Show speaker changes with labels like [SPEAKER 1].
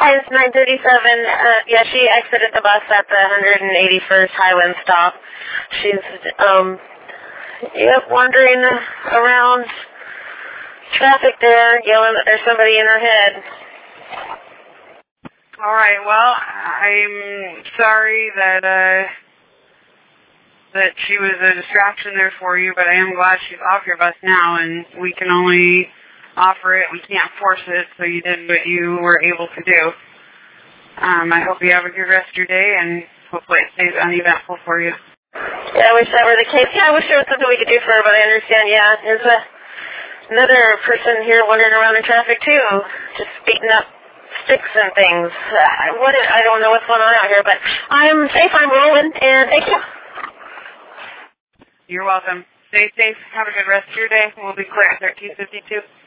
[SPEAKER 1] Hi, it's 9:37. Yeah, she exited the bus at the 181st Highland stop. She's, wandering around traffic there, yelling that there's somebody in her head.
[SPEAKER 2] All right, well, I'm sorry that she was a distraction there for you, but I am glad she's off your bus now, and we can only offer it. We can't force it, so you did what you were able to do. I hope you have a good rest of your day, and hopefully it stays uneventful for you.
[SPEAKER 1] Yeah, I wish that were the case. Yeah, I wish there was something we could do for her, but I understand, yeah, there's another person here wandering around in traffic, too, just beating up sticks and things. I don't know what's going on out here, but I'm safe, I'm rolling, and thank you.
[SPEAKER 2] You're welcome. Stay safe. Have a good rest of your day. We'll be clear at 1352.